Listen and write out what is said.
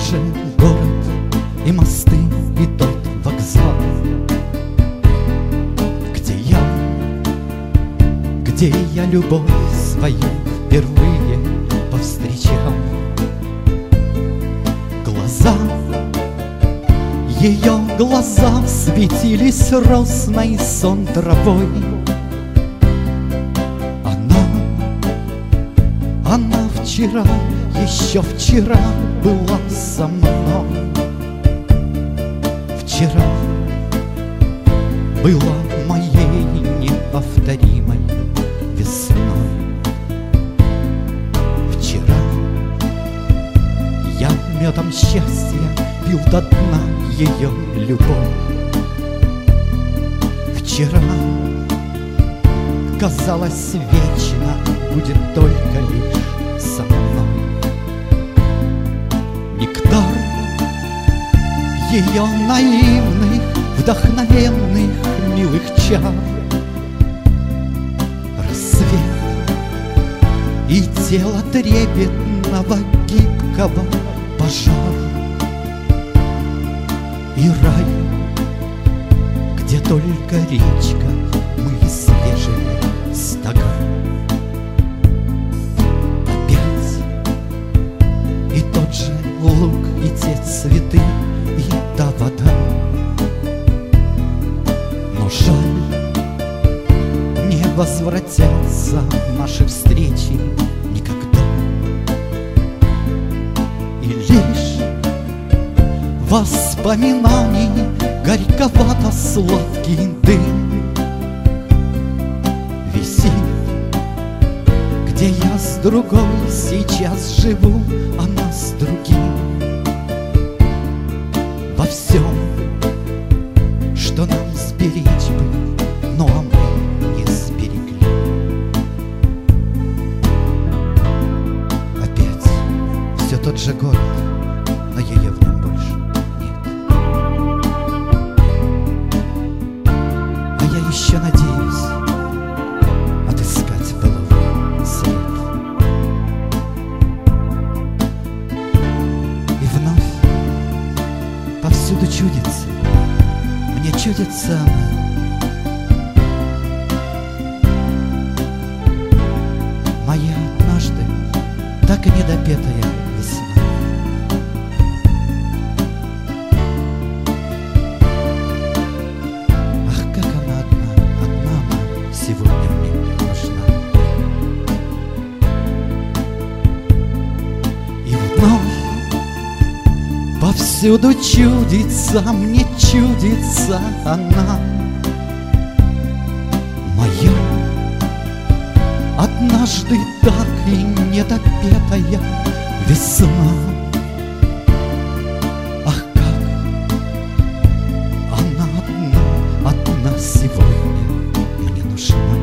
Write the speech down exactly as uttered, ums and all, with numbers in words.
же город и мосты, и тот вокзал, где я, где я любовь свою впервые повстречал. Глаза, ее глаза светились росной сон травой. Она, она вчера, еще вчера была со мной. Вчера была моей неповторимой весной. Вчера я медом счастья пил до дна ее любовь. Вчера казалось, вечно будет только лишь со мной. Нектар ее наивных, вдохновенных, милых чар, рассвет и тело трепетного гибкого пожар, и рай, где только речка, мы свежие стога. Опять и тот же луг, и те цветы, и та вода. Но жаль, не возвратятся наши встречи никогда. И лишь воспоминаний горьковато-сладкий дым висит, где я с другой сейчас живу, она с другим. Во всем, что нам сберечь бы, но а мы не сберегли. Опять все тот же город, но ее в нем больше нет. А я еще надеюсь отыскать былой след. И вновь повсюду чудится, мне чудится она. Моя однажды так и недопетая весна. Ах, как она одна, одна она сегодня мне нужна. И вновь повсюду чудится, мне чудится она. Моя однажды так и недопетая весна. Ах, как она одна, одна сегодня мне нужна.